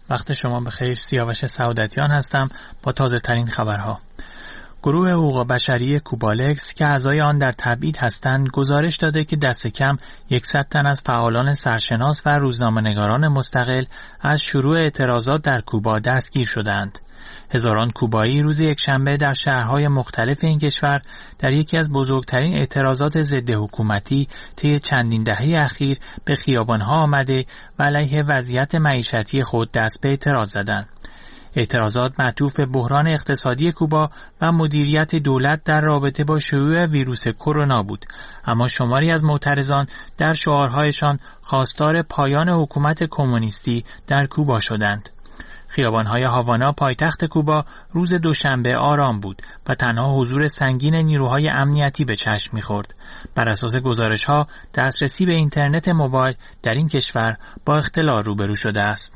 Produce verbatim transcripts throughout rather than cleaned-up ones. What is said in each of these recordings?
وقت شما بخیر. سیاوش سعادتیان هستم با تازه ترین خبرها. گروه حقوق بشری کوبالکس که اعضای آن در تبعید هستند گزارش داده که دست کم صد تن از فعالان سرشناس و روزنامه‌نگاران مستقل از شروع اعتراضات در کوبا دستگیر شدند. هزاران کوبایی روز یکشنبه در شهرهای مختلف این کشور در یکی از بزرگترین اعتراضات ضد حکومتی طی چندین دهه اخیر به خیابانها آمده و علیه وضعیت معیشتی خود دست به اعتراض زدند. اعتراضات معطوف به بحران اقتصادی کوبا و مدیریت دولت در رابطه با شیوع ویروس کرونا بود، اما شماری از معترضان در شعارهایشان خواستار پایان حکومت کمونیستی در کوبا شدند. خیابان‌های هاوانا پایتخت کوبا روز دوشنبه آرام بود و تنها حضور سنگین نیروهای امنیتی به چشم می‌خورد. بر اساس گزارش‌ها دسترسی به اینترنت موبایل در این کشور با اختلال روبرو شده است.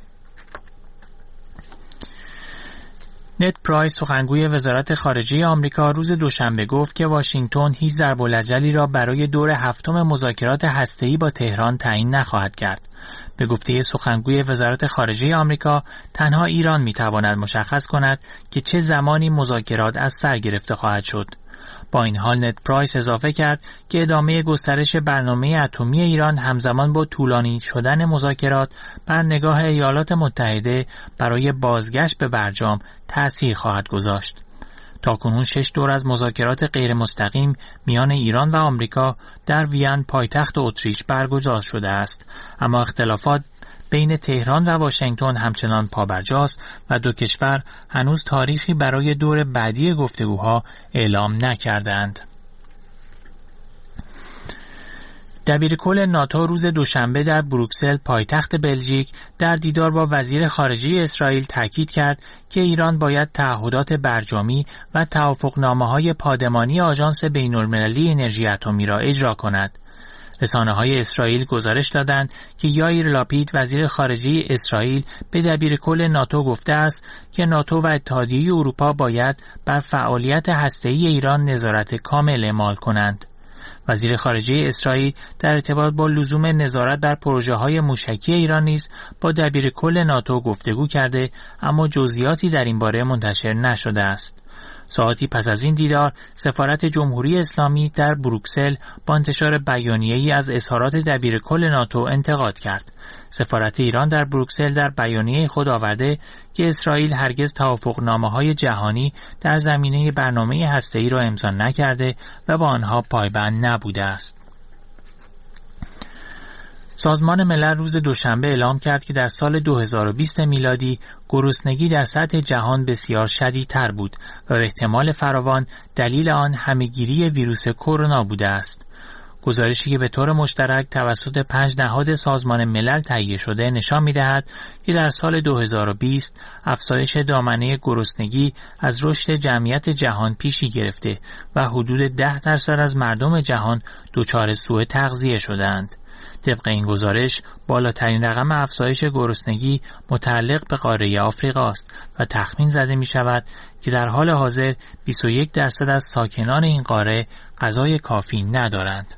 نت پرایس سخنگوی وزارت خارجه آمریکا روز دوشنبه گفت که واشنگتن هیچ ضرب‌الجلی را برای دور هفتم مذاکرات هسته‌ای با تهران تعیین نخواهد کرد. به گفته سخنگوی وزارت خارجه آمریکا، تنها ایران می‌تواند مشخص کند که چه زمانی مذاکرات از سر گرفته خواهد شد. با این حال نت پرایس اضافه کرد که ادامه گسترش برنامه اتمی ایران همزمان با طولانی شدن مذاکرات بر نگاه ایالات متحده برای بازگشت به برجام تأثیر خواهد گذاشت. تاکنون شش دور از مذاکرات غیر مستقیم میان ایران و آمریکا در وین پایتخت اتریش برگزار شده است، اما اختلافات بین تهران و واشنگتن همچنان پابرجاست و دو کشور هنوز تاریخی برای دور بعدی گفتگوها اعلام نکردند. دبیرکل ناتو روز دوشنبه در بروکسل پایتخت بلژیک در دیدار با وزیر خارجه اسرائیل تاکید کرد که ایران باید تعهدات برجامی و توافقنامه‌های پادمانی آژانس بین‌المللی انرژی اتمی را اجرا کند. رسانه‌های اسرائیل گزارش دادند که یائیر لاپید وزیر خارجه اسرائیل به دبیرکل ناتو گفته است که ناتو و اتحادیه اروپا باید بر فعالیت هسته‌ای ایران نظارت کامل اعمال کنند. وزیر خارجه اسرائیل در ارتباط با لزوم نظارت بر پروژه‌های موشکی ایران نیز با دبیرکل ناتو گفتگو کرده، اما جزئیاتی در این باره منتشر نشده است. ساعتی پس از این دیدار، سفارت جمهوری اسلامی در بروکسل با انتشار بیانیه‌ای از اظهارات دبیرکل ناتو انتقاد کرد. سفارت ایران در بروکسل در بیانیه خود آورده که اسرائیل هرگز توافقنامه‌های جهانی در زمینه برنامه هسته‌ای را امضا نکرده و با آنها پایبند نبوده است. سازمان ملل روز دوشنبه اعلام کرد که در سال دو هزار و بیست میلادی گرسنگی در سطح جهان بسیار شدیدتر بود و به احتمال فراوان دلیل آن همه‌گیری ویروس کرونا بوده است. گزارشی که به طور مشترک توسط پنج نهاد سازمان ملل تهیه شده نشان می‌دهد که در سال دو هزار و بیست افزایش دامنه گرسنگی از رشد جمعیت جهان پیشی گرفته و حدود ده درصد از مردم جهان دچار سوء تغذیه شدند. طبق این گزارش بالاترین رقم افزایش گرسنگی متعلق به قاره آفریقا است و تخمین زده می شود که در حال حاضر بیست و یک درصد از ساکنان این قاره غذای کافی ندارند.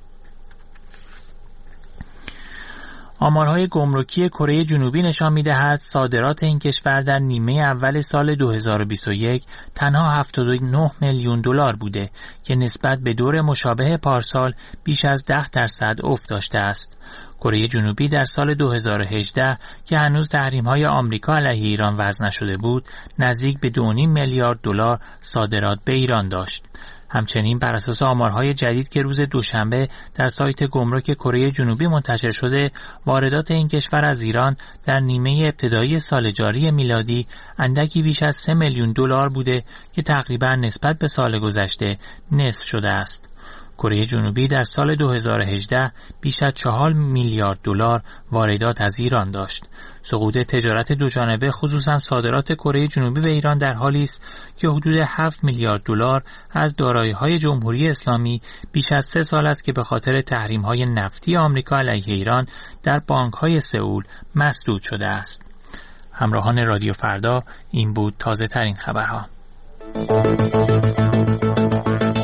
آمارهای گمرکی کره جنوبی نشان می‌دهد صادرات این کشور در نیمه اول سال دو هزار و بیست و یک تنها هفتاد و نه میلیون دلار بوده که نسبت به دور مشابه پارسال بیش از ده درصد افت داشته است. کره جنوبی در سال دو هزار و هجده که هنوز تحریم‌های آمریکا علیه ایران وضع نشده بود، نزدیک به دو و نیم میلیارد دلار صادرات به ایران داشت. همچنین بر اساس آمارهای جدید که روز دوشنبه در سایت گمرک کره جنوبی منتشر شده، واردات این کشور از ایران در نیمه ابتدایی سال جاری میلادی اندکی بیش از سه میلیون دلار بوده که تقریبا نسبت به سال گذشته نصف شده است. کره جنوبی در سال دو هزار و هجده بیش از چهار میلیارد دلار واردات از ایران داشت. سقوط تجارت دوجانبه خصوصا صادرات کره جنوبی به ایران در حالی است که حدود هفت میلیارد دلار از دارایی‌های جمهوری اسلامی بیش از سه سال است که به خاطر تحریم‌های نفتی آمریکا علیه ایران در بانک‌های سئول مسدود شده است. همراهان رادیو فردا، این بود تازه ترین خبرها.